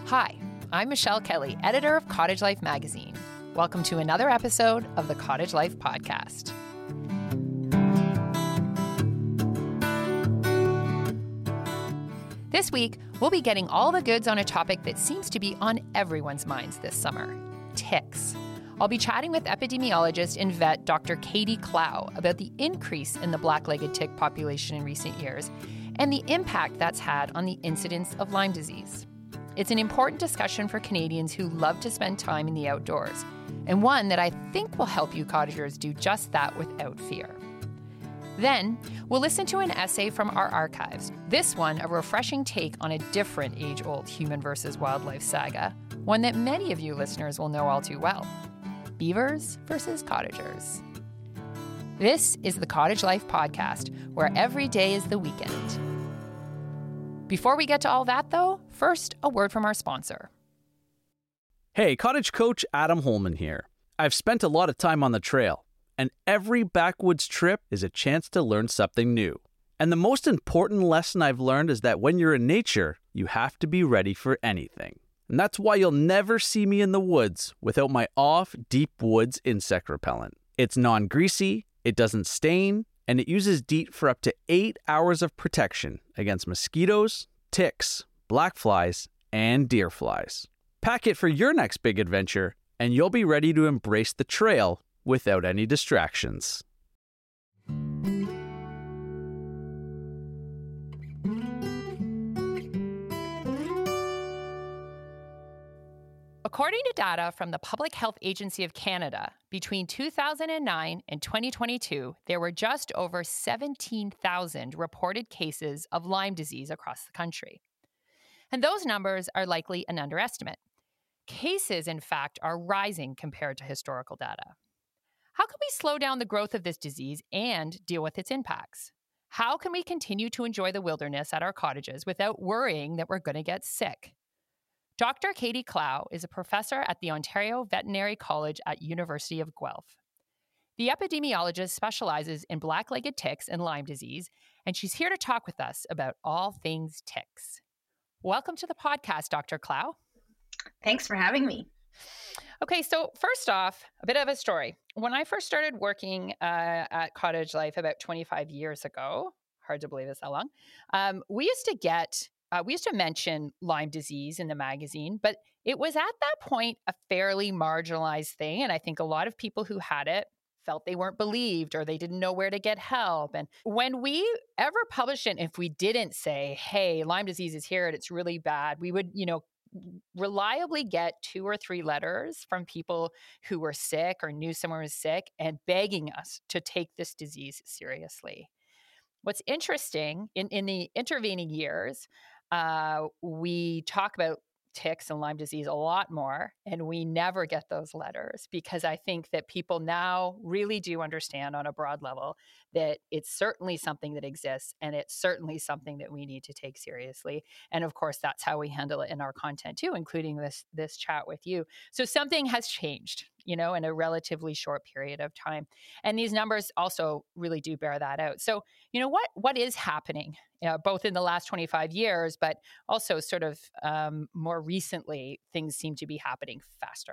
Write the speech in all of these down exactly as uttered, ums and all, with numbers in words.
Hi, I'm Michelle Kelly, editor of Cottage Life magazine. Welcome to another episode of the Cottage Life podcast. This week, we'll be getting all the goods on a topic that seems to be on everyone's minds this summer: ticks. I'll be chatting with epidemiologist and vet Doctor Katie Clow about the increase in the black-legged tick population in recent years and the impact that's had on the incidence of Lyme disease. It's an important discussion for Canadians who love to spend time in the outdoors, and one that I think will help you cottagers do just that without fear. Then, we'll listen to an essay from our archives, this one a refreshing take on a different age-old human versus wildlife saga, one that many of you listeners will know all too well: beavers versus cottagers. This is the Cottage Life podcast, where every day is the weekend. Before we get to all that, though, first, a word from our sponsor. Hey, Cottage Coach Adam Holman here. I've spent a lot of time on the trail, and every backwoods trip is a chance to learn something new. And the most important lesson I've learned is that when you're in nature, you have to be ready for anything. And that's why you'll never see me in the woods without my Off Deep Woods insect repellent. It's non-greasy, it doesn't stain, and it uses DEET for up to eight hours of protection against mosquitoes, ticks, black flies, and deer flies. Pack it for your next big adventure, and you'll be ready to embrace the trail without any distractions. According to data from the Public Health Agency of Canada, between two thousand nine and twenty twenty-two, there were just over seventeen thousand reported cases of Lyme disease across the country. And those numbers are likely an underestimate. Cases, in fact, are rising compared to historical data. How can we slow down the growth of this disease and deal with its impacts? How can we continue to enjoy the wilderness at our cottages without worrying that we're going to get sick? Doctor Katie Clow is a professor at the Ontario Veterinary College at University of Guelph. The epidemiologist specializes in black-legged ticks and Lyme disease, and she's here to talk with us about all things ticks. Welcome to the podcast, Doctor Clow. Thanks for having me. Okay, so first off, a bit of a story. When I first started working uh, at Cottage Life about twenty-five years ago, hard to believe it's that long, um, we used to get Uh, we used to mention Lyme disease in the magazine, but it was at that point a fairly marginalized thing. And I think a lot of people who had it felt they weren't believed or they didn't know where to get help. And when we ever published it, if we didn't say, hey, Lyme disease is here and it's really bad, we would, you know, reliably get two or three letters from people who were sick or knew someone was sick and begging us to take this disease seriously. What's interesting, in, in the intervening years, uh, we talk about ticks and Lyme disease a lot more, and we never get those letters because I think that people now really do understand on a broad level that it's certainly something that exists and it's certainly something that we need to take seriously. And of course, that's how we handle it in our content too, including this, this chat with you. So something has changed, you know, in a relatively short period of time. And these numbers also really do bear that out. So, you know, what what is happening, uh, both in the last twenty-five years, but also sort of um, more recently, things seem to be happening faster.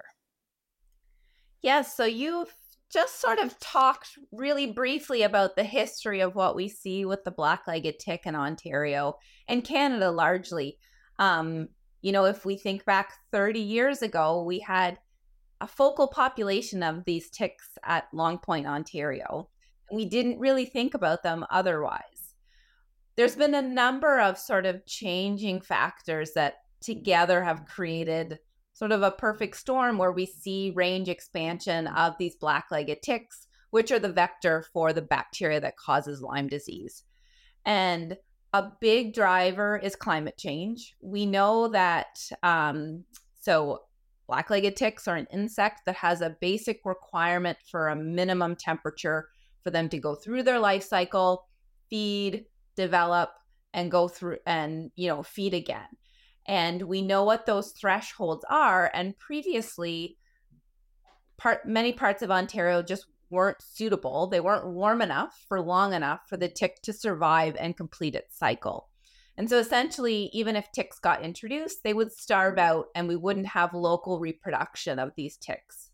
Yes, so you've just sort of talked really briefly about the history of what we see with the black-legged tick in Ontario and Canada largely. Um, you know, if we think back thirty years ago, we had a focal population of these ticks at Long Point, Ontario. We didn't really think about them otherwise. There's been a number of sort of changing factors that together have created sort of a perfect storm where we see range expansion of these black-legged ticks, which are the vector for the bacteria that causes Lyme disease. And a big driver is climate change. We know that, um, so black-legged ticks are an insect that has a basic requirement for a minimum temperature for them to go through their life cycle, feed, develop, and go through and, you know, feed again. And we know what those thresholds are. And previously, part many parts of Ontario just weren't suitable. They weren't warm enough for long enough for the tick to survive and complete its cycle. And so essentially, even if ticks got introduced, they would starve out and we wouldn't have local reproduction of these ticks.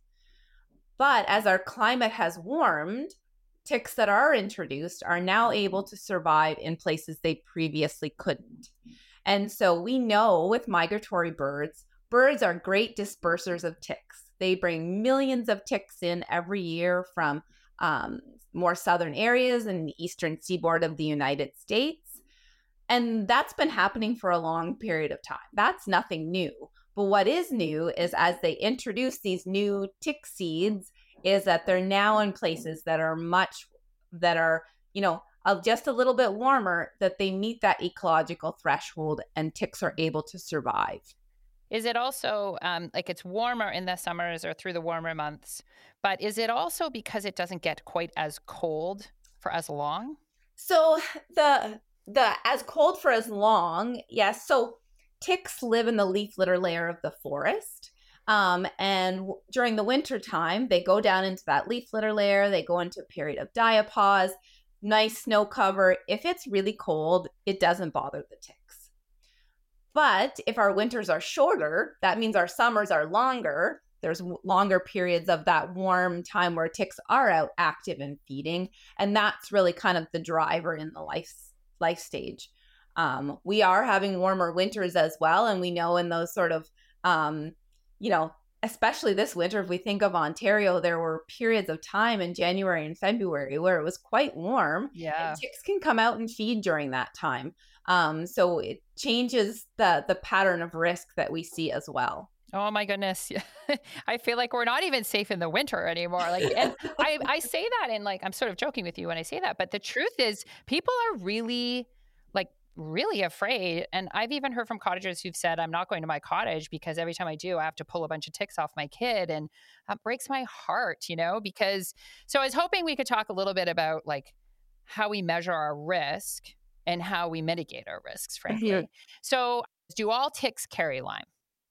But as our climate has warmed, ticks that are introduced are now able to survive in places they previously couldn't. And so we know with migratory birds, birds are great dispersers of ticks. They bring millions of ticks in every year from um, more southern areas and the eastern seaboard of the United States. And that's been happening for a long period of time. That's nothing new. But what is new is as they introduce these new tick seeds, is that they're now in places that are much, that are, you know, uh, just a little bit warmer, that they meet that ecological threshold and ticks are able to survive. Is it also um, like it's warmer in the summers or through the warmer months, but is it also because it doesn't get quite as cold for as long? So the the as cold for as long, yes. So ticks live in the leaf litter layer of the forest. Um, and w- during the winter time, they go down into that leaf litter layer. They go into a period of diapause, nice snow cover. If it's really cold, it doesn't bother the ticks. But if our winters are shorter, that means our summers are longer. There's w- longer periods of that warm time where ticks are out active and feeding. And that's really kind of the driver in the life, life stage. Um, we are having warmer winters as well. And we know in those sort of, um, you know, especially this winter, if we think of Ontario, there were periods of time in January and February where it was quite warm. Yeah. And ticks can come out and feed during that time. Um, so it changes the the pattern of risk that we see as well. Oh my goodness. I feel like we're not even safe in the winter anymore. Like, and I, I say that and like, I'm sort of joking with you when I say that, but the truth is people are really like really afraid. And I've even heard from cottagers who've said, I'm not going to my cottage because every time I do, I have to pull a bunch of ticks off my kid. And that breaks my heart, you know, because, so I was hoping we could talk a little bit about like how we measure our risk and how we mitigate our risks, frankly. Yeah. So do all ticks carry Lyme?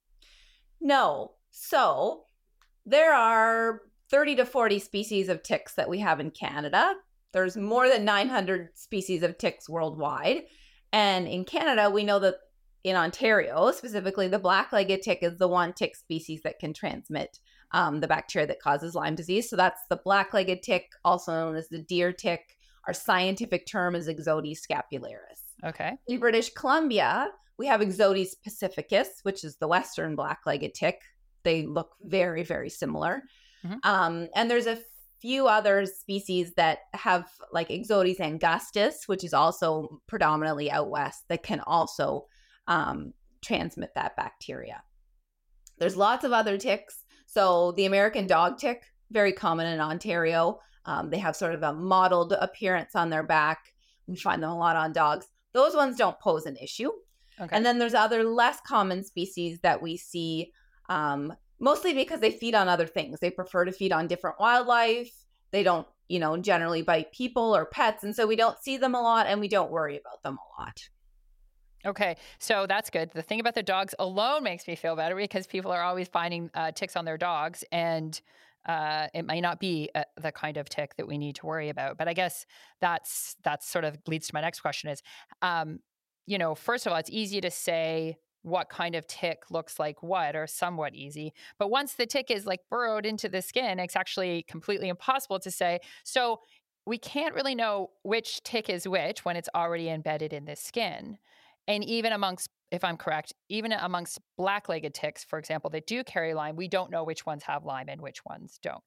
No. So there are thirty to forty species of ticks that we have in Canada. There's more than nine hundred species of ticks worldwide. And in Canada, we know that in Ontario, specifically, the black-legged tick is the one tick species that can transmit um, the bacteria that causes Lyme disease. So that's the black-legged tick, also known as the deer tick. Our scientific term is Ixodes scapularis. Okay. In British Columbia, we have Ixodes pacificus, which is the western black-legged tick. They look very, very similar. Mm-hmm. Um, and there's a few other species that have like Ixodes angustus, which is also predominantly out west, that can also um, transmit that bacteria. There's lots of other ticks. So the American dog tick, very common in Ontario. Um, they have sort of a mottled appearance on their back. We find them a lot on dogs. Those ones don't pose an issue. Okay. And then there's other less common species that we see, um, mostly because they feed on other things. They prefer to feed on different wildlife. They don't, you know, generally bite people or pets. And so we don't see them a lot and we don't worry about them a lot. Okay, so that's good. The thing about the dogs alone makes me feel better because people are always finding uh, ticks on their dogs, and uh, it might not be uh, the kind of tick that we need to worry about. But I guess that's that's sort of leads to my next question is, um, you know, first of all, it's easy to say what kind of tick looks like what, or somewhat easy. But once the tick is like burrowed into the skin, it's actually completely impossible to say. So we can't really know which tick is which when it's already embedded in the skin. And even amongst, if I'm correct, even amongst black-legged ticks, for example, that do carry Lyme, we don't know which ones have Lyme and which ones don't.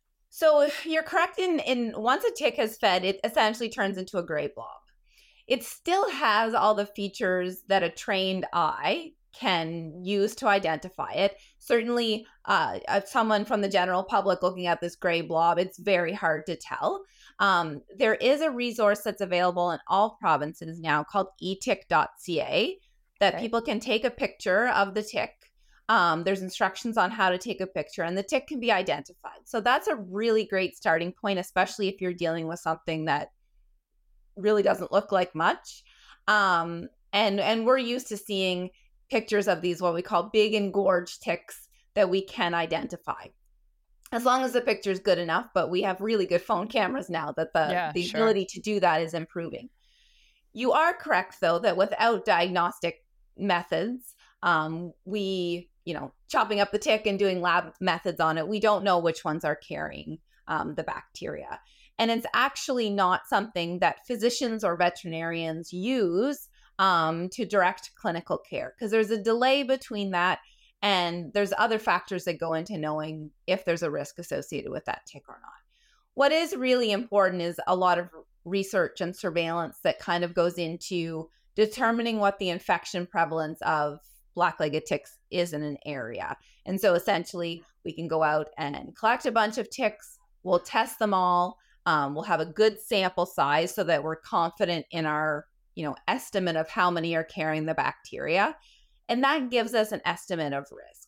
So you're correct in, in once a tick has fed, it essentially turns into a gray blob. It still has all the features that a trained eye can use to identify it. Certainly, uh, someone from the general public looking at this gray blob, it's very hard to tell. Um, there is a resource that's available in all provinces now called e tick dot c a that okay. people can take a picture of the tick. Um, there's instructions on how to take a picture and the tick can be identified. So that's a really great starting point, especially if you're dealing with something that really doesn't look like much. Um, and, and we're used to seeing pictures of these, what we call big engorged ticks that we can identify. As long as the picture is good enough, but we have really good phone cameras now that the, yeah, the sure. ability to do that is improving. You are correct, though, that without diagnostic methods, um, we, you know, chopping up the tick and doing lab methods on it, we don't know which ones are carrying um, the bacteria. And it's actually not something that physicians or veterinarians use um, to direct clinical care, because there's a delay between that and there's other factors that go into knowing if there's a risk associated with that tick or not. What is really important is a lot of research and surveillance that kind of goes into determining what the infection prevalence of black-legged ticks is in an area. And so essentially we can go out and collect a bunch of ticks, we'll test them all, um, we'll have a good sample size so that we're confident in our, you know, estimate of how many are carrying the bacteria. And that gives us an estimate of risk.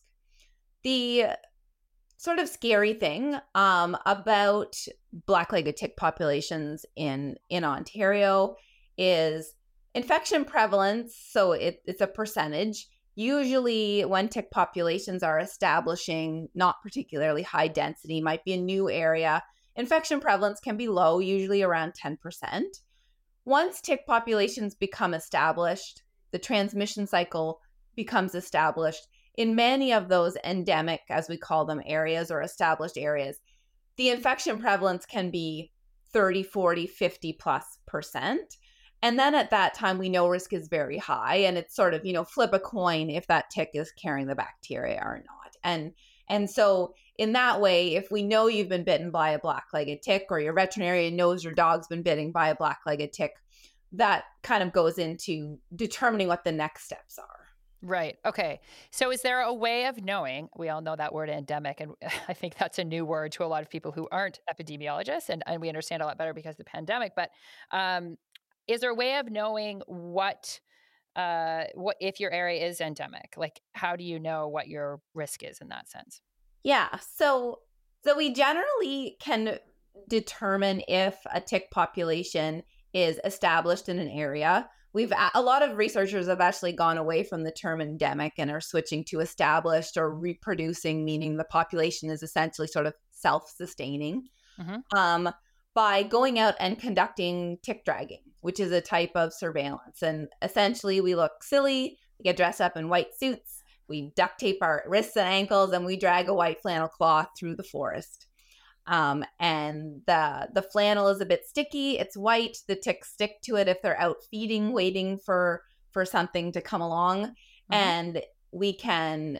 The sort of scary thing um, about black-legged tick populations in, in Ontario is infection prevalence. So it, it's a percentage. Usually when tick populations are establishing not particularly high density, might be a new area, infection prevalence can be low, usually around ten percent. Once tick populations become established, the transmission cycle becomes established. In many of those endemic, as we call them, areas or established areas, the infection prevalence can be thirty, forty, fifty plus percent. And then at that time, we know risk is very high, and it's sort of, you know, flip a coin if that tick is carrying the bacteria or not. And and so in that way, if we know you've been bitten by a black-legged tick, or your veterinarian knows your dog's been bitten by a black-legged tick, that kind of goes into determining what the next steps are. Right. Okay. So is there a way of knowing, we all know that word endemic, and I think that's a new word to a lot of people who aren't epidemiologists, and, and we understand a lot better because of the pandemic, but um, is there a way of knowing what, uh, what if your area is endemic? Like, how do you know what your risk is in that sense? Yeah. So, so we generally can determine if a tick population is established in an area. We've a lot of researchers have actually gone away from the term endemic and are switching to established or reproducing, meaning the population is essentially sort of self-sustaining, mm-hmm. um, by going out and conducting tick dragging, which is a type of surveillance. And essentially we look silly, we get dressed up in white suits, we duct tape our wrists and ankles, and we drag a white flannel cloth through the forest. Um, and the the flannel is a bit sticky. It's white. The ticks stick to it if they're out feeding, waiting for for something to come along. Mm-hmm. And we can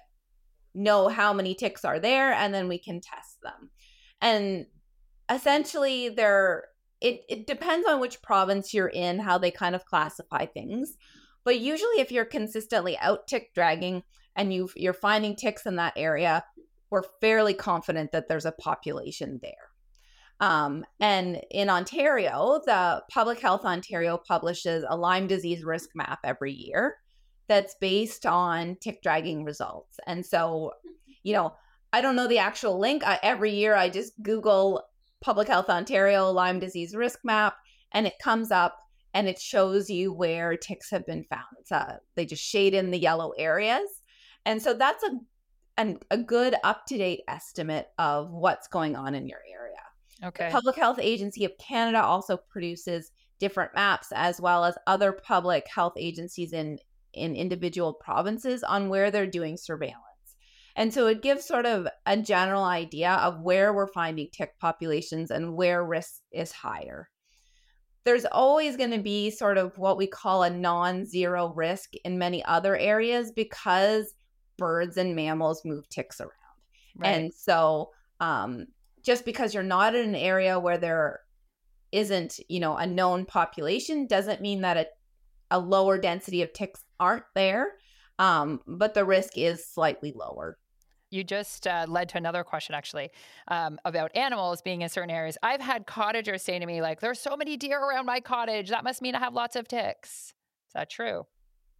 know how many ticks are there, and then we can test them. And essentially, they're it it depends on which province you're in, how they kind of classify things. But usually, if you're consistently out tick dragging and you you're finding ticks in that area, we're fairly confident that there's a population there. Um, and in Ontario, the Public Health Ontario publishes a Lyme disease risk map every year that's based on tick dragging results. And so, you know, I don't know the actual link. I, every year I just Google Public Health Ontario Lyme disease risk map, and it comes up and it shows you where ticks have been found. It's a, they just shade in the yellow areas. And so that's a And a good up-to-date estimate of what's going on in your area. Okay. The Public Health Agency of Canada also produces different maps, as well as other public health agencies in, in individual provinces on where they're doing surveillance. And so it gives sort of a general idea of where we're finding tick populations and where risk is higher. There's always going to be sort of what we call a non-zero risk in many other areas because birds and mammals move ticks around. Right. And so um, just because you're not in an area where there isn't, you know, a known population doesn't mean that a, a lower density of ticks aren't there, um, but the risk is slightly lower. You just uh, led to another question, actually, um, about animals being in certain areas. I've had cottagers say to me, like, there's so many deer around my cottage. That must mean I have lots of ticks. Is that true?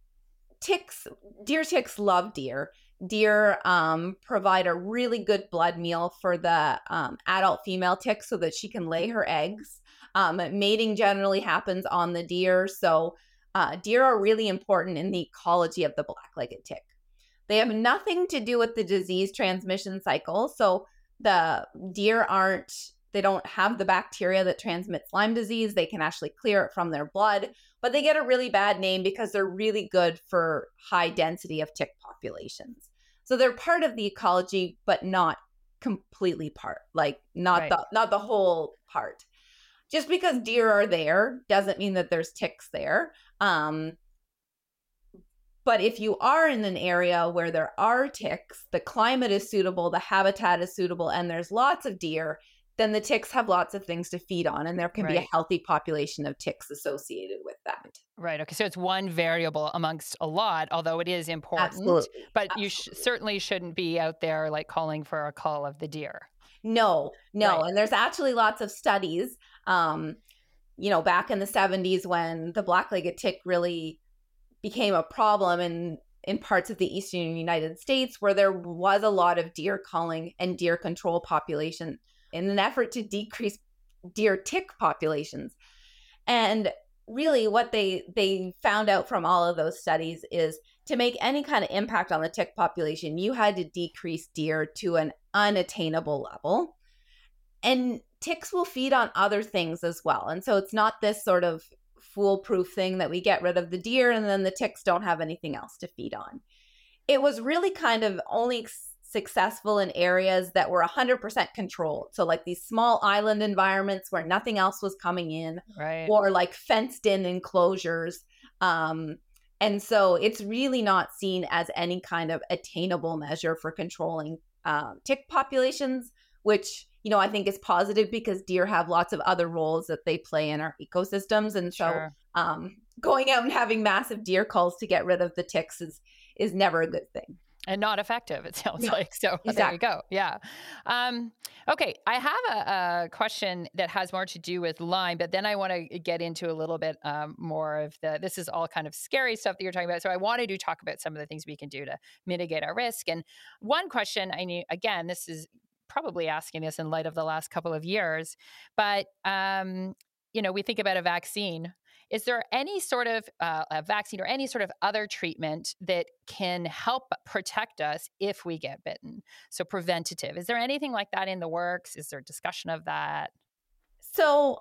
Ticks, deer ticks love deer. Deer um, provide a really good blood meal for the um, adult female tick so that she can lay her eggs. Um, mating generally happens on the deer. So uh, deer are really important in the ecology of the black-legged tick. They have nothing to do with the disease transmission cycle. So the deer aren't, They don't have the bacteria that transmits Lyme disease. They can actually clear it from their blood, but they get a really bad name because they're really good for high density of tick populations. So they're part of the ecology, but not completely part, like not right. the not the whole part. Just because deer are there doesn't mean that there's ticks there. Um, but if you are in an area where there are ticks, the climate is suitable, the habitat is suitable, and there's lots of deer, then the ticks have lots of things to feed on, and there can right. be a healthy population of ticks associated with that. Right. Okay. So it's one variable amongst a lot, although it is important. Absolutely. But Absolutely. you sh- certainly shouldn't be out there like calling for a call of the deer. No, no. Right. And there's actually lots of studies, um, you know, back in the seventies when the black-legged tick really became a problem in, in parts of the eastern United States, where there was a lot of deer culling and deer control population in an effort to decrease deer tick populations. And really what they they found out from all of those studies is to make any kind of impact on the tick population, you had to decrease deer to an unattainable level. And ticks will feed on other things as well. And so it's not this sort of foolproof thing that we get rid of the deer and then the ticks don't have anything else to feed on. It was really kind of only successful in areas that were one hundred percent controlled. So like these small island environments where nothing else was coming in, right. or like fenced in enclosures. Um, and so it's really not seen as any kind of attainable measure for controlling um, tick populations, which, you know, I think is positive because deer have lots of other roles that they play in our ecosystems. And so Sure. um, going out and having massive deer culls to get rid of the ticks is is never a good thing. And not effective, it sounds No, like. So exactly. There you go. Yeah. Um, okay. I have a, a question that has more to do with Lyme, but then I want to get into a little bit um, more of the, this is all kind of scary stuff that you're talking about. So I wanted to talk about some of the things we can do to mitigate our risk. And one question I knew, again, this is probably asking this in light of the last couple of years, but, um, you know, we think about a vaccine. Is there any sort of uh, a vaccine or any sort of other treatment that can help protect us if we get bitten? So preventative. Is there anything like that in the works? Is there discussion of that? So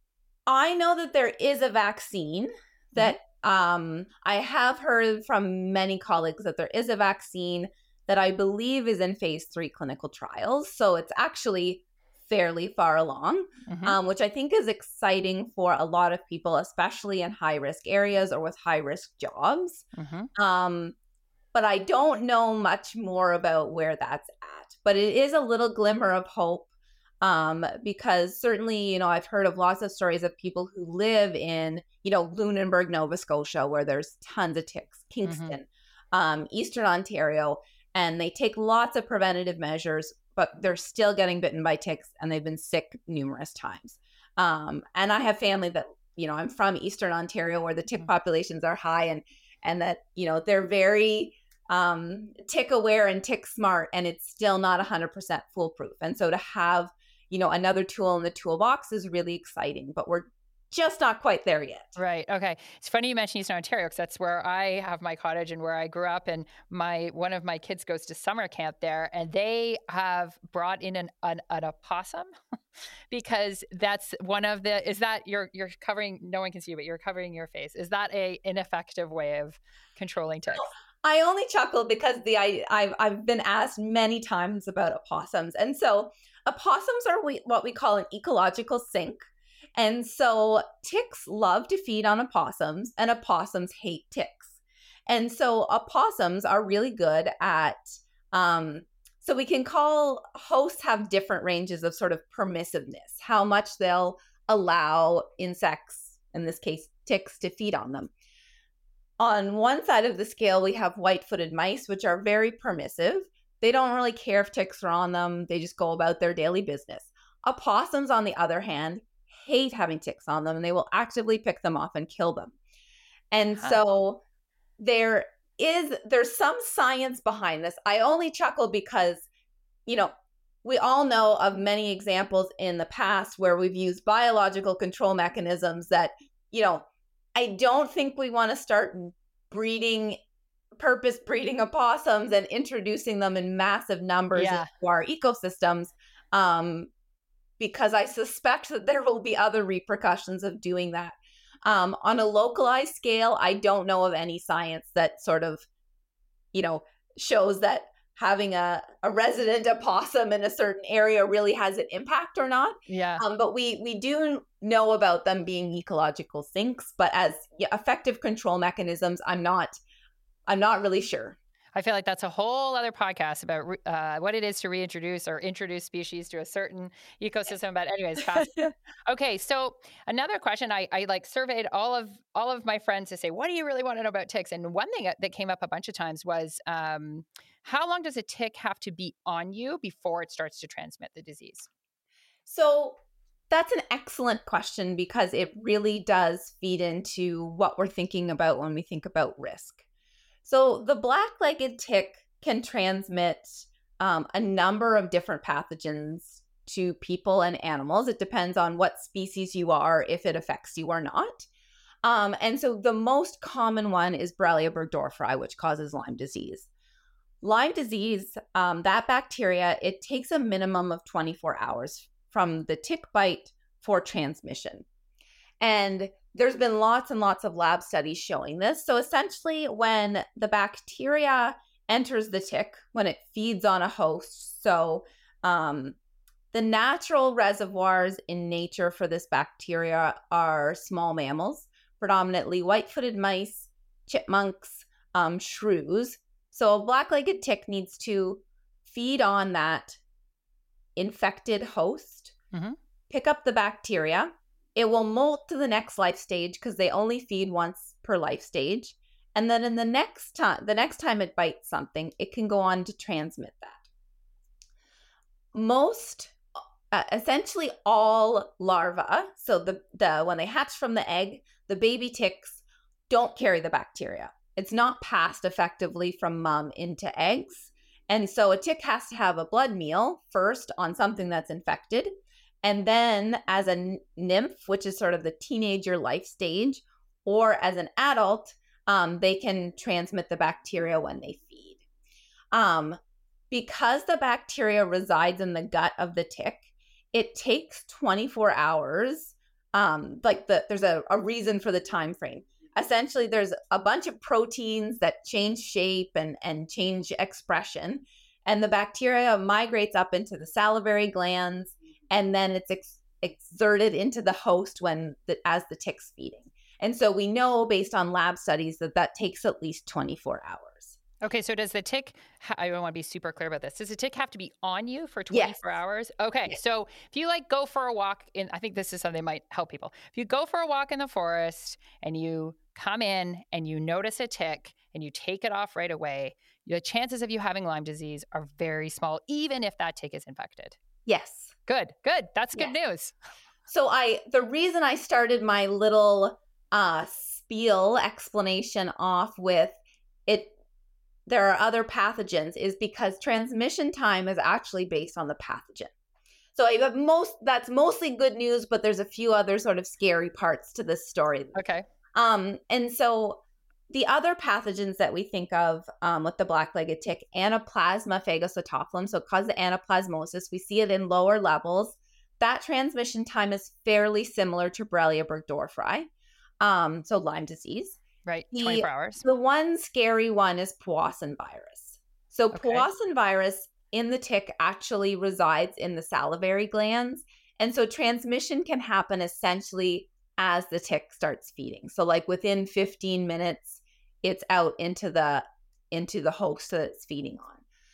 I know that there is a vaccine that mm-hmm. um, I have heard from many colleagues that there is a vaccine that I believe is in phase three clinical trials. So it's actually fairly far along, mm-hmm. um, which I think is exciting for a lot of people, especially in high risk areas or with high risk jobs. Mm-hmm. Um, but I don't know much more about where that's at. But it is a little glimmer of hope um, because certainly, you know, I've heard of lots of stories of people who live in, you know, Lunenburg, Nova Scotia, where there's tons of ticks, Kingston, mm-hmm. um, Eastern Ontario, and they take lots of preventative measures, but they're still getting bitten by ticks and they've been sick numerous times. Um, and I have family that, you know, I'm from Eastern Ontario where the tick populations are high and, and that, you know, they're very um, tick aware and tick smart, and it's still not one hundred percent foolproof. And so to have, you know, another tool in the toolbox is really exciting, but we're just not quite there yet. Right. Okay. It's funny you mentioned Eastern Ontario because that's where I have my cottage and where I grew up. And my one of my kids goes to summer camp there, and they have brought in an an, an opossum because that's one of the. Is that you're you're covering? No one can see you, but you're covering your face. Is that a ineffective way of controlling ticks? I only chuckle because the I I've, I've been asked many times about opossums, and so opossums are we, what we call an ecological sink. And so ticks love to feed on opossums, and opossums hate ticks. And so opossums are really good at, um, so we can call, hosts have different ranges of sort of permissiveness, how much they'll allow insects, in this case, ticks, to feed on them. On one side of the scale, we have white-footed mice, which are very permissive. They don't really care if ticks are on them. They just go about their daily business. Opossums, on the other hand, hate having ticks on them, and they will actively pick them off and kill them. And huh. so there is, there's some science behind this. I only chuckle because, you know, we all know of many examples in the past where we've used biological control mechanisms that, you know, I don't think we want to start breeding, purpose breeding opossums and introducing them in massive numbers yeah. into our ecosystems. Um, because I suspect that there will be other repercussions of doing that. Um, on a localized scale, I don't know of any science that sort of, you know, shows that having a, a resident opossum in a certain area really has an impact or not. Yeah. Um, but we we do know about them being ecological sinks, but as yeah, effective control mechanisms, I'm not I'm not really sure. I feel like that's a whole other podcast about uh, what it is to reintroduce or introduce species to a certain ecosystem. But anyways, fast. Okay, so another question, I, I like surveyed all of all of my friends to say, what do you really want to know about ticks? And one thing that came up a bunch of times was, um, how long does a tick have to be on you before it starts to transmit the disease? So that's an excellent question, because it really does feed into what we're thinking about when we think about risk. So the black-legged tick can transmit um, a number of different pathogens to people and animals. It depends on what species you are, if it affects you or not. Um, and so the most common one is Borrelia burgdorferi, which causes Lyme disease. Lyme disease, um, that bacteria, it takes a minimum of twenty-four hours from the tick bite for transmission. And there's been lots and lots of lab studies showing this. So essentially, when the bacteria enters the tick, when it feeds on a host, so um, the natural reservoirs in nature for this bacteria are small mammals, predominantly white-footed mice, chipmunks, um, shrews. So a black-legged tick needs to feed on that infected host, mm-hmm. pick up the bacteria. It will molt to the next life stage because they only feed once per life stage. And then in the next time, the next time it bites something, it can go on to transmit that. Most, uh, essentially all larvae, so the, the when they hatch from the egg, the baby ticks don't carry the bacteria. It's not passed effectively from mom into eggs. And so a tick has to have a blood meal first on something that's infected. And then as a nymph, which is sort of the teenager life stage, or as an adult, um, they can transmit the bacteria when they feed. Um, because the bacteria resides in the gut of the tick, it takes twenty-four hours. Um, like the, there's a, a reason for the time frame. Essentially, there's a bunch of proteins that change shape and, and change expression. And the bacteria migrates up into the salivary glands, and then it's ex- exerted into the host when the, as the tick's feeding. And so we know based on lab studies that that takes at least twenty-four hours. Okay, so does the tick, I want to be super clear about this. Does the tick have to be on you for twenty-four yes. hours? Okay, yes. So if you like go for a walk in, I think this is something that might help people. If you go for a walk in the forest and you come in and you notice a tick and you take it off right away, the chances of you having Lyme disease are very small, even if that tick is infected. Yes. Good, good. That's good yes. news. So I, the reason I started my little uh, spiel explanation off with it, there are other pathogens, is because transmission time is actually based on the pathogen. So I have most, that's mostly good news, but there's a few other sort of scary parts to this story. Okay. Um, and so the other pathogens that we think of um, with the black-legged tick, Anaplasma phagocytophilum, so it causes anaplasmosis. We see it in lower levels. That transmission time is fairly similar to Borrelia burgdorferi, um, so Lyme disease. Right, twenty-four hours. The one scary one is Powassan virus. So okay. Powassan virus in the tick actually resides in the salivary glands. And so transmission can happen essentially as the tick starts feeding. So like within fifteen minutes, it's out into the into the host that it's feeding on.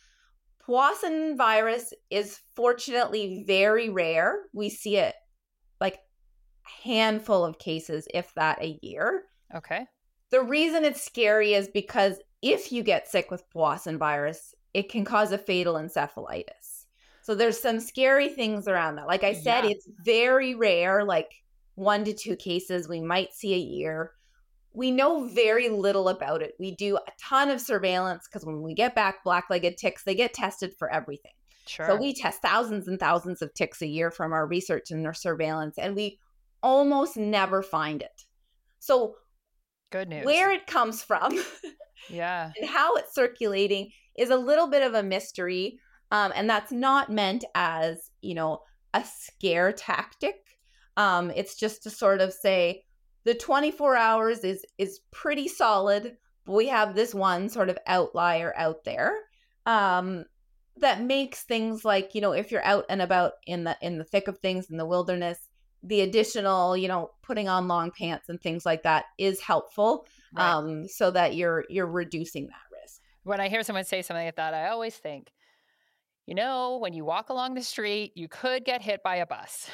Powassan virus is fortunately very rare. We see it like a handful of cases, if that, a year. Okay. The reason it's scary is because if you get sick with Powassan virus, it can cause a fatal encephalitis. So there's some scary things around that. Like I said, yeah. It's very rare, like one to two cases we might see a year. We know very little about it. We do a ton of surveillance because when we get back black-legged ticks, they get tested for everything. Sure. So we test thousands and thousands of ticks a year from our research and our surveillance, and we almost never find it. So good news. Where it comes from yeah, and how it's circulating is a little bit of a mystery. Um, and that's not meant as, you know, a scare tactic. Um, it's just to sort of say the twenty-four hours is is pretty solid, but we have this one sort of outlier out there um, that makes things like, you know, if you're out and about in the in the thick of things in the wilderness, the additional, you know, putting on long pants and things like that is helpful, Right. um, so that you're you're reducing that risk. When I hear someone say something like that, I always think, you know, when you walk along the street, you could get hit by a bus.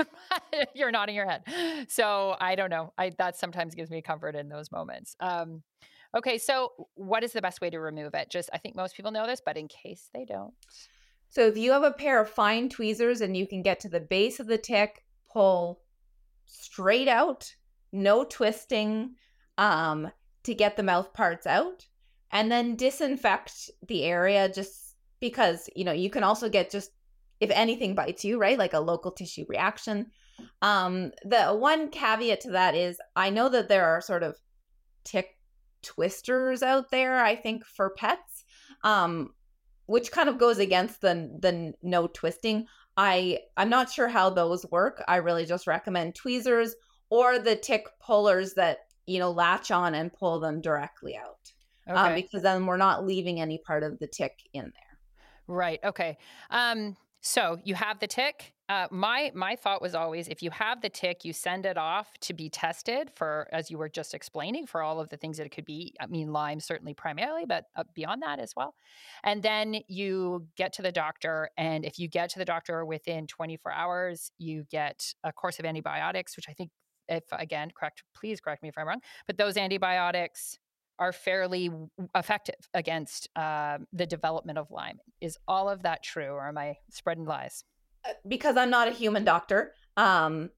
You're nodding your head. So I don't know. I that sometimes gives me comfort in those moments. Um, okay, so what is the best way to remove it? Just, I think most people know this, but in case they don't. So if you have a pair of fine tweezers and you can get to the base of the tick, pull straight out, no twisting, um, to get the mouth parts out, and then disinfect the area, just because, you know, you can also get just, if anything bites you, right, like a local tissue reaction. Um, the one caveat to that is I know that there are sort of tick twisters out there, I think, for pets, um, which kind of goes against the the no twisting. I, I'm not sure how those work. I really just recommend tweezers or the tick pullers that, you know, latch on and pull them directly out. Okay. Um, because then we're not leaving any part of the tick in there. Right. Okay. Um, so you have the tick. Uh, my my thought was always, if you have the tick, you send it off to be tested for, as you were just explaining, for all of the things that it could be. I mean, Lyme certainly primarily, but uh, beyond that as well. And then you get to the doctor, and if you get to the doctor within twenty-four hours, you get a course of antibiotics, which I think, if again, correct, please correct me if I'm wrong, but those antibiotics are fairly effective against uh, the development of Lyme. Is all of that true, or am I spreading lies? Because I'm not a human doctor, um,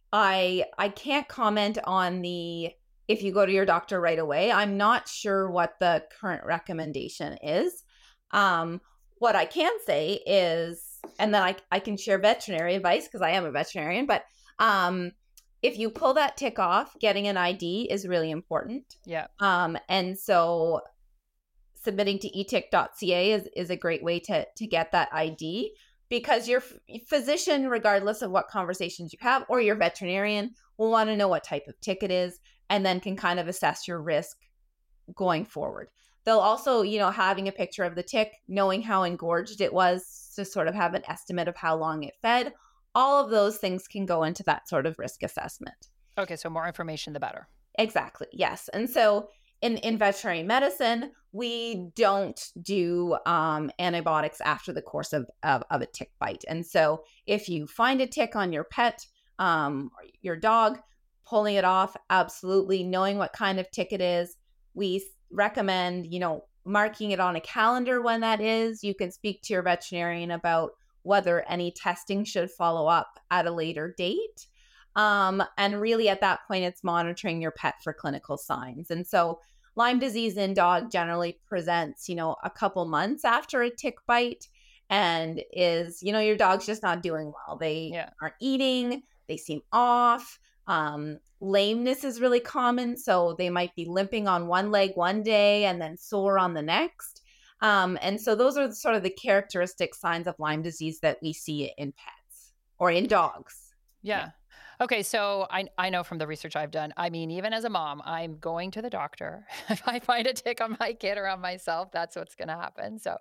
I I can't comment on the if you go to your doctor right away. I'm not sure what the current recommendation is. Um, what I can say is, and then I, I can share veterinary advice because I am a veterinarian, but um, if you pull that tick off, getting an I D is really important. Yeah. Um, and so submitting to e tick dot c a is, is a great way to, to get that I D, because your f- physician, regardless of what conversations you have, or your veterinarian, will want to know what type of tick it is, and then can kind of assess your risk going forward. They'll also, you know, having a picture of the tick, knowing how engorged it was to sort of have an estimate of how long it fed. All of those things can go into that sort of risk assessment. Okay, so more information, the better. Exactly, yes. And so in, in veterinary medicine, we don't do um, antibiotics after the course of, of, of a tick bite. And so if you find a tick on your pet, um, or your dog, pulling it off, absolutely, knowing what kind of tick it is. We recommend, you know, marking it on a calendar when that is. You can speak to your veterinarian about whether any testing should follow up at a later date. Um, and really at that point, it's monitoring your pet for clinical signs. And so Lyme disease in dog generally presents, you know, a couple months after a tick bite, and is, you know, your dog's just not doing well. They Yeah. aren't eating, they seem off. Um, lameness is really common. So they might be limping on one leg one day and then sore on the next. Um, and so those are sort of the characteristic signs of Lyme disease that we see in pets or in dogs. Yeah. Yeah. Okay, so I I know from the research I've done, I mean, even as a mom, I'm going to the doctor. If I find a tick on my kid or on myself, that's what's going to happen. So,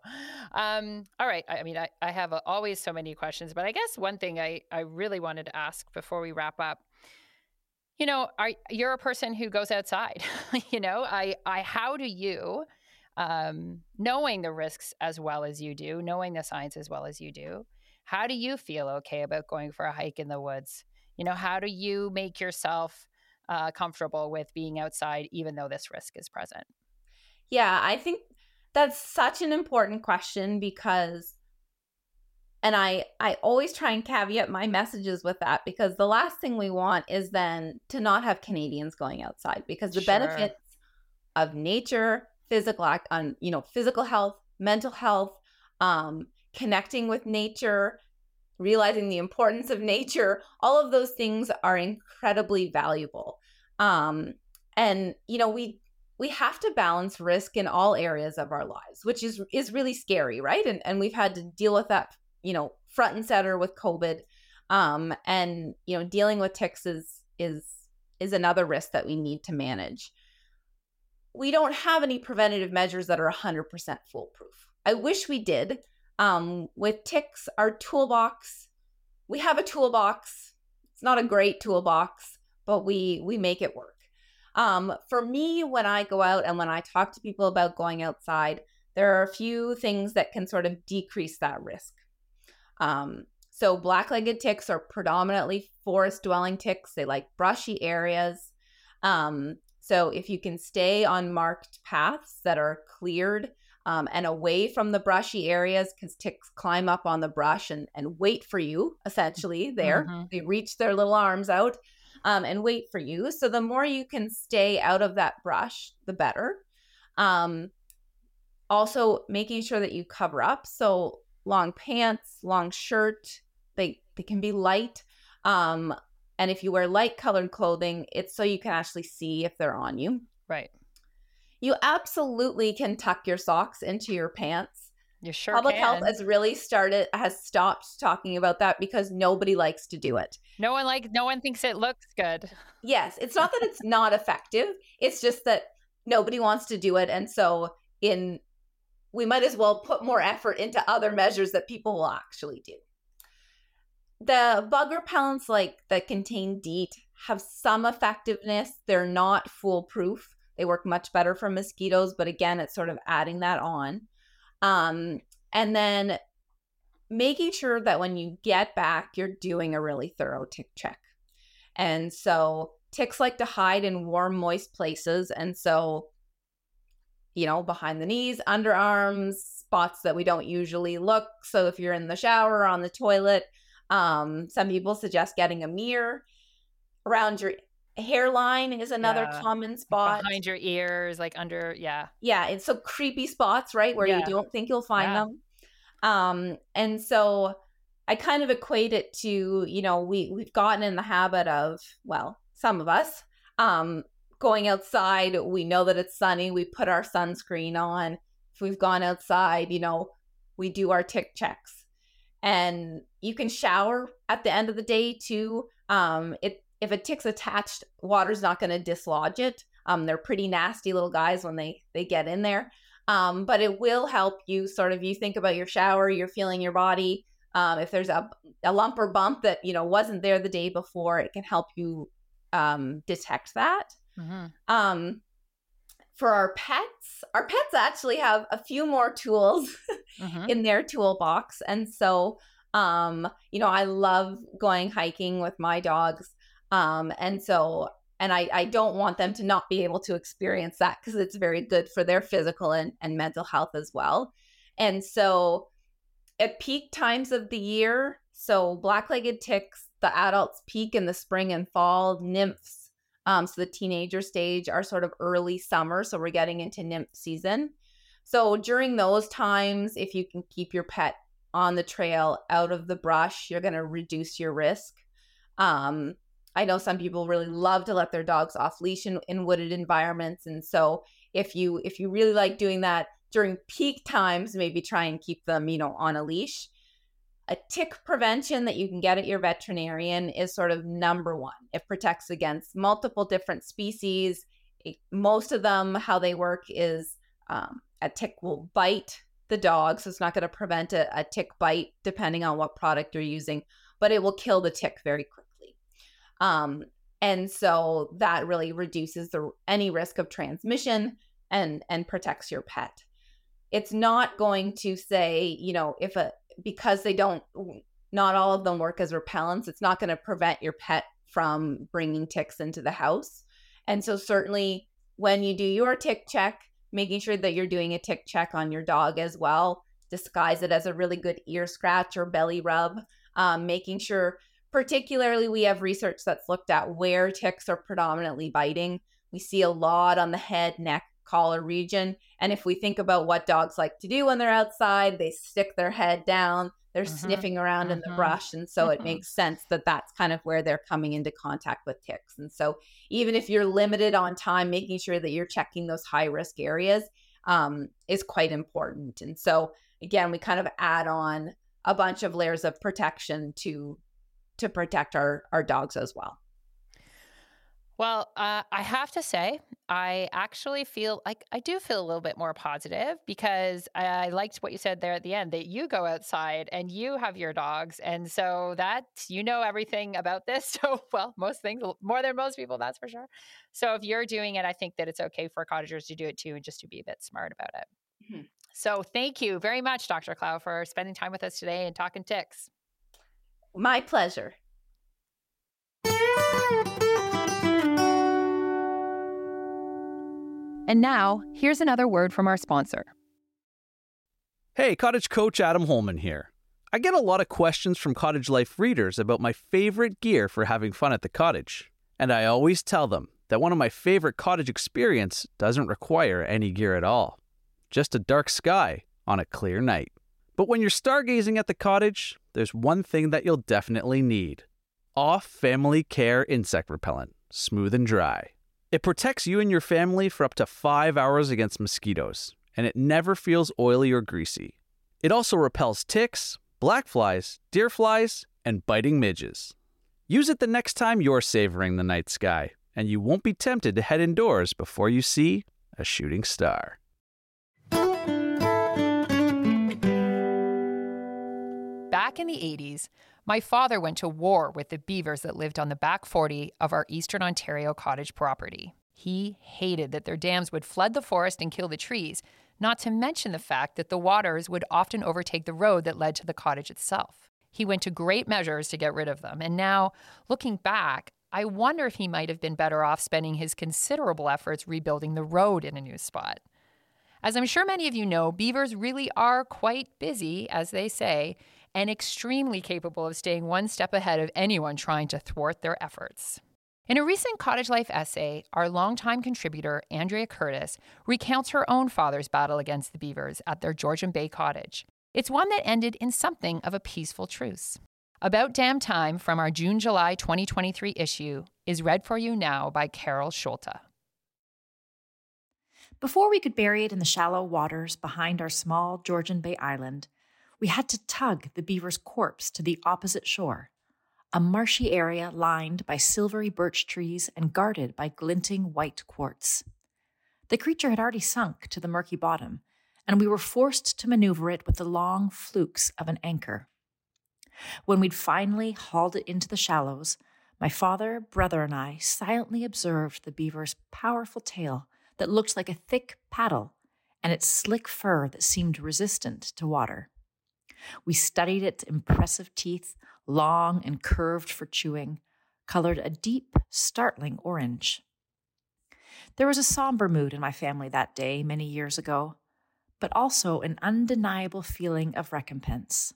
um, all right. I, I mean, I, I have uh always so many questions, but I guess one thing I, I really wanted to ask before we wrap up, you know, are, you're a person who goes outside, you know, I, I, how do you, um, knowing the risks as well as you do, knowing the science as well as you do, how do you feel okay about going for a hike in the woods? You know, how do you make yourself uh, comfortable with being outside, even though this risk is present? Yeah, I think that's such an important question, because, and I, I always try and caveat my messages with that, because the last thing we want is then to not have Canadians going outside, because the Sure. benefits of nature, physical, act- on, you know, physical health, mental health, um, connecting with nature, realizing the importance of nature, all of those things are incredibly valuable. Um, and, you know, we, we have to balance risk in all areas of our lives, which is, is really scary. Right. And, and we've had to deal with that, you know, front and center with COVID. Um, and, you know, dealing with ticks is, is, is another risk that we need to manage. We don't have any preventative measures that are one hundred percent foolproof. I wish we did. Um, with ticks, our toolbox, we have a toolbox. It's not a great toolbox, but we we make it work. Um, for me, when I go out and when I talk to people about going outside, there are a few things that can sort of decrease that risk. Um, so black-legged ticks are predominantly forest-dwelling ticks. They like brushy areas. Um, so if you can stay on marked paths that are cleared um, and away from the brushy areas, because ticks climb up on the brush and, and wait for you, essentially, there. Mm-hmm. They reach their little arms out um, and wait for you. So the more you can stay out of that brush, the better. Um, also, making sure that you cover up. So long pants, long shirt, they, they can be light. Um, and if you wear light colored clothing, it's so you can actually see if they're on you. Right. You absolutely can tuck your socks into your pants. You sure Public can. Health has really started, has stopped talking about that because nobody likes to do it. No one like, no one thinks it looks good. Yes. It's not that it's not effective. It's just that nobody wants to do it. And so in, we might as well put more effort into other measures that people will actually do. The bug repellents like that contain DEET have some effectiveness. They're not foolproof. They work much better for mosquitoes, but again, it's sort of adding that on. Um, and then making sure that when you get back, you're doing a really thorough tick check. And so ticks like to hide in warm, moist places. And so, you know, behind the knees, underarms, spots that we don't usually look. So if you're in the shower or on the toilet, um, some people suggest getting a mirror around your hairline is another yeah. common spot. Behind your ears, like under, yeah. Yeah, it's so creepy spots, right? Where yeah. you don't think you'll find yeah. them. Um, and so I kind of equate it to, you know, we, we've gotten in the habit of, well, some of us, um, going outside. We know that it's sunny. We put our sunscreen on. If we've gone outside, you know, we do our tick checks. And you can shower at the end of the day too. Um, it if a tick's attached, water's not going to dislodge it. Um, they're pretty nasty little guys when they they get in there. Um, but it will help you sort of, you think about your shower, you're feeling your body. Um, if there's a, a lump or bump that, you know, wasn't there the day before, it can help you um, detect that. Mm-hmm. Um, for our pets, our pets actually have a few more tools mm-hmm. in their toolbox. And so, um, you know, I love going hiking with my dogs. Um, and so, and I, I don't want them to not be able to experience that because it's very good for their physical and, and mental health as well. And so at peak times of the year, so black-legged ticks, the adults peak in the spring and fall, nymphs, Um, so the teenager stage are sort of early summer. So we're getting into nymph season. So during those times, if you can keep your pet on the trail out of the brush, you're going to reduce your risk. Um, I know some people really love to let their dogs off leash in, in wooded environments. And so if you, if you really like doing that during peak times, maybe try and keep them, you know, on a leash. A tick prevention that you can get at your veterinarian is sort of number one. It protects against multiple different species. It, most of them, how they work is um, a tick will bite the dog. So it's not going to prevent a, a tick bite depending on what product you're using, but it will kill the tick very quickly. Um, and so that really reduces the any risk of transmission and, and protects your pet. It's not going to say, you know, if a because they don't, not all of them work as repellents, it's not going to prevent your pet from bringing ticks into the house. And so certainly when you do your tick check, making sure that you're doing a tick check on your dog as well, disguise it as a really good ear scratch or belly rub, um, making sure, particularly we have research that's looked at where ticks are predominantly biting. We see a lot on the head, neck, collar region. And if we think about what dogs like to do when they're outside, they stick their head down, they're mm-hmm. sniffing around mm-hmm. in the brush. And so mm-hmm. it makes sense that that's kind of where they're coming into contact with ticks. And so even if you're limited on time, making sure that you're checking those high risk areas um, is quite important. And so again, we kind of add on a bunch of layers of protection to to protect our, our dogs as well. Well, uh, I have to say, I actually feel like I do feel a little bit more positive because I liked what you said there at the end, that you go outside and you have your dogs. And so that you know everything about this. So, well, most things, more than most people, that's for sure. So if you're doing it, I think that it's okay for cottagers to do it too, and just to be a bit smart about it. Mm-hmm. So thank you very much, Doctor Clow, for spending time with us today and talking ticks. My pleasure. And now, here's another word from our sponsor. Hey, Cottage Coach Adam Holman here. I get a lot of questions from Cottage Life readers about my favorite gear for having fun at the cottage. And I always tell them that one of my favorite cottage experience doesn't require any gear at all. Just a dark sky on a clear night. But when you're stargazing at the cottage, there's one thing that you'll definitely need. Off Family Care Insect Repellent, smooth and dry. It protects you and your family for up to five hours against mosquitoes, and it never feels oily or greasy. It also repels ticks, black flies, deer flies, and biting midges. Use it the next time you're savoring the night sky, and you won't be tempted to head indoors before you see a shooting star. Back in the eighties, my father went to war with the beavers that lived on the back forty of our Eastern Ontario cottage property. He hated that their dams would flood the forest and kill the trees, not to mention the fact that the waters would often overtake the road that led to the cottage itself. He went to great measures to get rid of them, and now, looking back, I wonder if he might have been better off spending his considerable efforts rebuilding the road in a new spot. As I'm sure many of you know, beavers really are quite busy, as they say, and extremely capable of staying one step ahead of anyone trying to thwart their efforts. In a recent Cottage Life essay, our longtime contributor, Andrea Curtis, recounts her own father's battle against the beavers at their Georgian Bay cottage. It's one that ended in something of a peaceful truce. About Damn Time from our June-July twenty twenty-three issue is read for you now by Carol Schulte. Before we could bury it in the shallow waters behind our small Georgian Bay island, we had to tug the beaver's corpse to the opposite shore, a marshy area lined by silvery birch trees and guarded by glinting white quartz. The creature had already sunk to the murky bottom, and we were forced to maneuver it with the long flukes of an anchor. When we'd finally hauled it into the shallows, my father, brother, and I silently observed the beaver's powerful tail that looked like a thick paddle and its slick fur that seemed resistant to water. We studied its impressive teeth, long and curved for chewing, colored a deep, startling orange. There was a somber mood in my family that day many years ago, but also an undeniable feeling of recompense.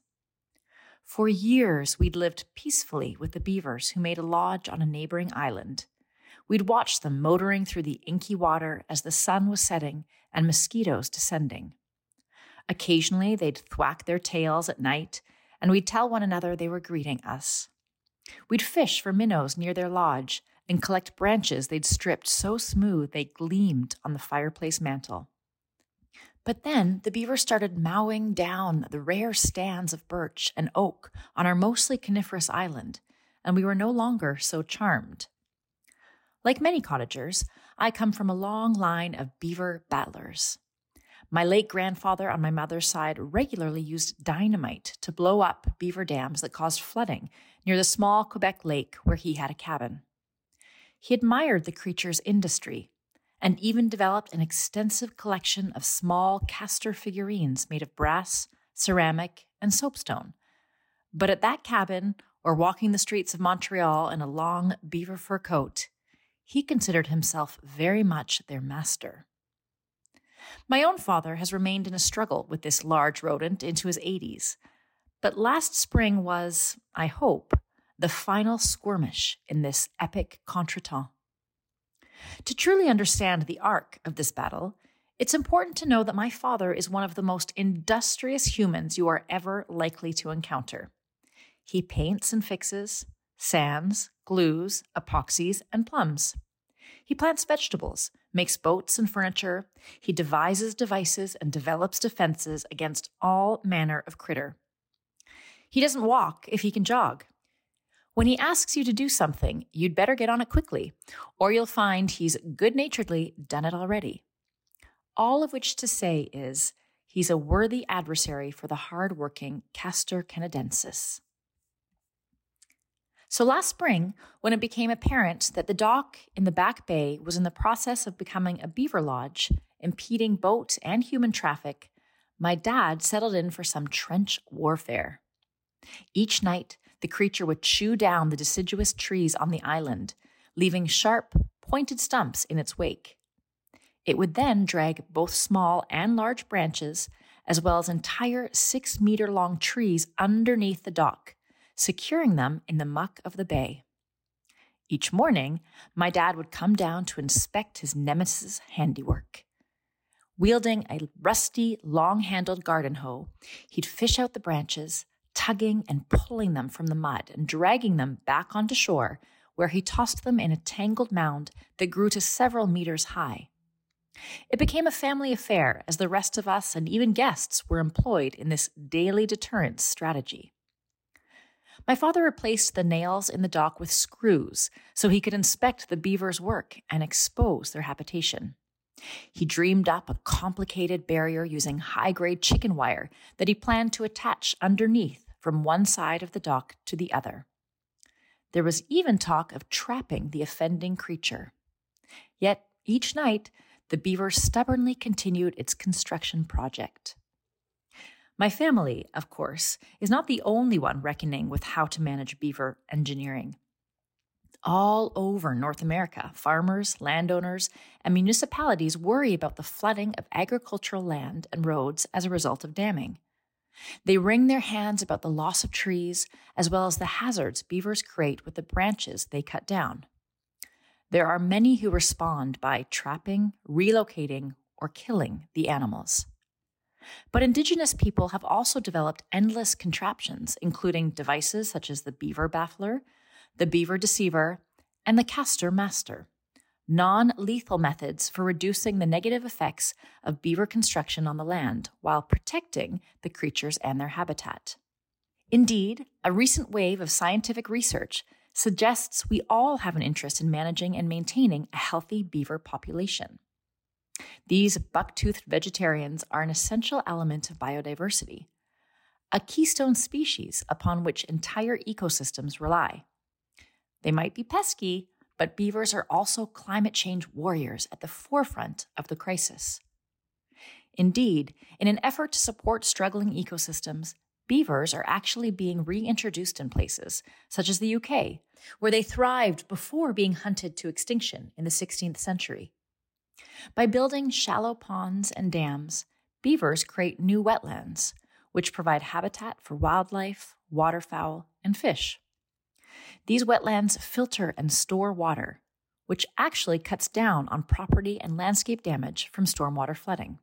For years, we'd lived peacefully with the beavers who made a lodge on a neighboring island. We'd watched them motoring through the inky water as the sun was setting and mosquitoes descending. Occasionally, they'd thwack their tails at night, and we'd tell one another they were greeting us. We'd fish for minnows near their lodge and collect branches they'd stripped so smooth they gleamed on the fireplace mantel. But then the beaver started mowing down the rare stands of birch and oak on our mostly coniferous island, and we were no longer so charmed. Like many cottagers, I come from a long line of beaver battlers. My late grandfather on my mother's side regularly used dynamite to blow up beaver dams that caused flooding near the small Quebec lake where he had a cabin. He admired the creature's industry and even developed an extensive collection of small castor figurines made of brass, ceramic, and soapstone. But at that cabin, or walking the streets of Montreal in a long beaver fur coat, he considered himself very much their master. My own father has remained in a struggle with this large rodent into his eighties, but last spring was, I hope, the final skirmish in this epic contretemps. To truly understand the arc of this battle, it's important to know that my father is one of the most industrious humans you are ever likely to encounter. He paints and fixes, sands, glues, epoxies, and plums. He plants vegetables, makes boats and furniture. He devises devices and develops defenses against all manner of critter. He doesn't walk if he can jog. When he asks you to do something, you'd better get on it quickly, or you'll find he's good-naturedly done it already. All of which to say is, he's a worthy adversary for the hard-working Castor canadensis. So last spring, when it became apparent that the dock in the Back Bay was in the process of becoming a beaver lodge, impeding boat and human traffic, my dad settled in for some trench warfare. Each night, the creature would chew down the deciduous trees on the island, leaving sharp, pointed stumps in its wake. It would then drag both small and large branches, as well as entire six-meter-long trees underneath the dock, securing them in the muck of the bay. Each morning, my dad would come down to inspect his nemesis' handiwork. Wielding a rusty, long-handled garden hoe, he'd fish out the branches, tugging and pulling them from the mud and dragging them back onto shore, where he tossed them in a tangled mound that grew to several meters high. It became a family affair as the rest of us and even guests were employed in this daily deterrence strategy. My father replaced the nails in the dock with screws so he could inspect the beavers' work and expose their habitation. He dreamed up a complicated barrier using high-grade chicken wire that he planned to attach underneath from one side of the dock to the other. There was even talk of trapping the offending creature. Yet each night, the beaver stubbornly continued its construction project. My family, of course, is not the only one reckoning with how to manage beaver engineering. All over North America, farmers, landowners, and municipalities worry about the flooding of agricultural land and roads as a result of damming. They wring their hands about the loss of trees, as well as the hazards beavers create with the branches they cut down. There are many who respond by trapping, relocating, or killing the animals. But Indigenous people have also developed endless contraptions, including devices such as the beaver baffler, the beaver deceiver, and the castor master, non-lethal methods for reducing the negative effects of beaver construction on the land while protecting the creatures and their habitat. Indeed, a recent wave of scientific research suggests we all have an interest in managing and maintaining a healthy beaver population. These buck-toothed vegetarians are an essential element of biodiversity, a keystone species upon which entire ecosystems rely. They might be pesky, but beavers are also climate change warriors at the forefront of the crisis. Indeed, in an effort to support struggling ecosystems, beavers are actually being reintroduced in places, such as the U K, where they thrived before being hunted to extinction in the sixteenth century. By building shallow ponds and dams, beavers create new wetlands, which provide habitat for wildlife, waterfowl, and fish. These wetlands filter and store water, which actually cuts down on property and landscape damage from stormwater flooding.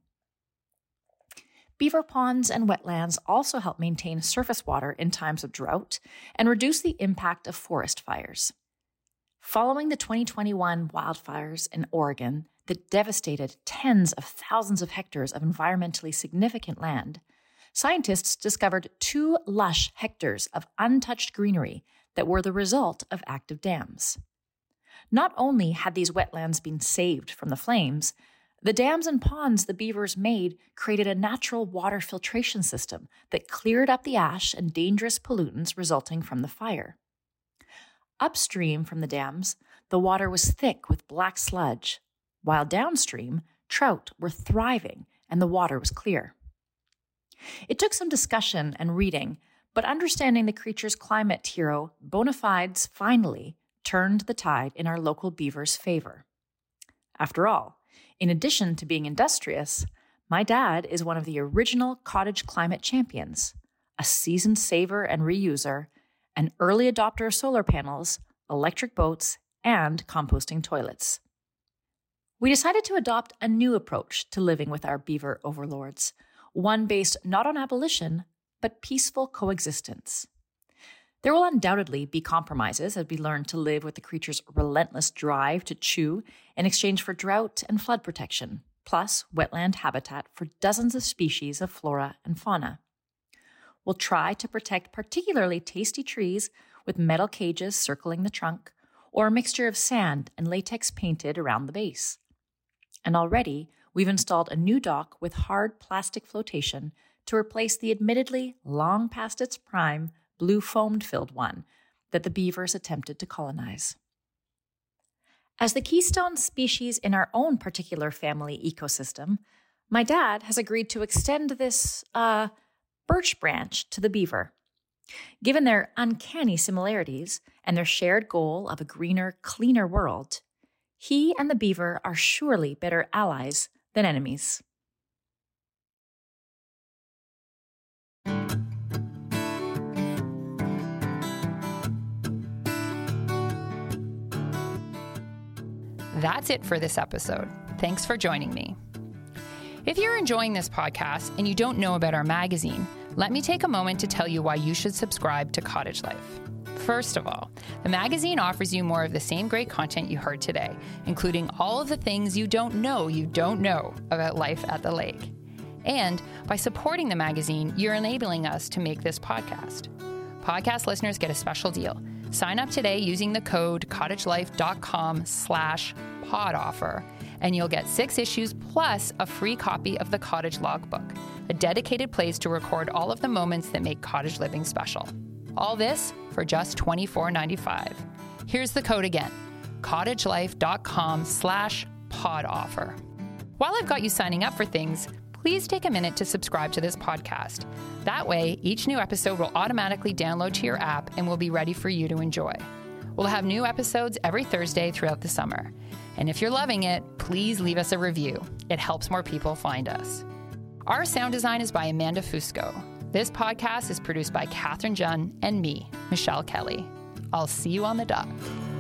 Beaver ponds and wetlands also help maintain surface water in times of drought and reduce the impact of forest fires. Following the twenty twenty-one wildfires in Oregon that devastated tens of thousands of hectares of environmentally significant land, scientists discovered two lush hectares of untouched greenery that were the result of active dams. Not only had these wetlands been saved from the flames, the dams and ponds the beavers made created a natural water filtration system that cleared up the ash and dangerous pollutants resulting from the fire. Upstream from the dams, the water was thick with black sludge, while downstream, trout were thriving and the water was clear. It took some discussion and reading, but understanding the creature's climate hero, bona fides finally turned the tide in our local beavers' favor. After all, in addition to being industrious, my dad is one of the original cottage climate champions, a seasoned saver and reuser, an early adopter of solar panels, electric boats, and composting toilets. We decided to adopt a new approach to living with our beaver overlords, one based not on abolition, but peaceful coexistence. There will undoubtedly be compromises as we learn to live with the creature's relentless drive to chew in exchange for drought and flood protection, plus wetland habitat for dozens of species of flora and fauna. We'll try to protect particularly tasty trees with metal cages circling the trunk, or a mixture of sand and latex painted around the base. And already, we've installed a new dock with hard plastic flotation to replace the admittedly long past its prime blue foam-filled one that the beavers attempted to colonize. As the keystone species in our own particular family ecosystem, my dad has agreed to extend this, uh, birch branch to the beaver. Given their uncanny similarities and their shared goal of a greener, cleaner world, he and the beaver are surely better allies than enemies. That's it for this episode. Thanks for joining me. If you're enjoying this podcast and you don't know about our magazine, let me take a moment to tell you why you should subscribe to Cottage Life. First of all, the magazine offers you more of the same great content you heard today, including all of the things you don't know you don't know about life at the lake. And by supporting the magazine, you're enabling us to make this podcast. Podcast listeners get a special deal. Sign up today using the code cottagelife.com slash pod offer, and you'll get six issues plus a free copy of the Cottage Logbook, a dedicated place to record all of the moments that make cottage living special. All this for just twenty-four dollars and ninety-five cents. Here's the code again, cottagelife.com slash pod offer. While I've got you signing up for things, please take a minute to subscribe to this podcast. That way, each new episode will automatically download to your app and will be ready for you to enjoy. We'll have new episodes every Thursday throughout the summer. And if you're loving it, please leave us a review. It helps more people find us. Our sound design is by Amanda Fusco. This podcast is produced by Catherine Junn and me, Michelle Kelly. I'll see you on the dock.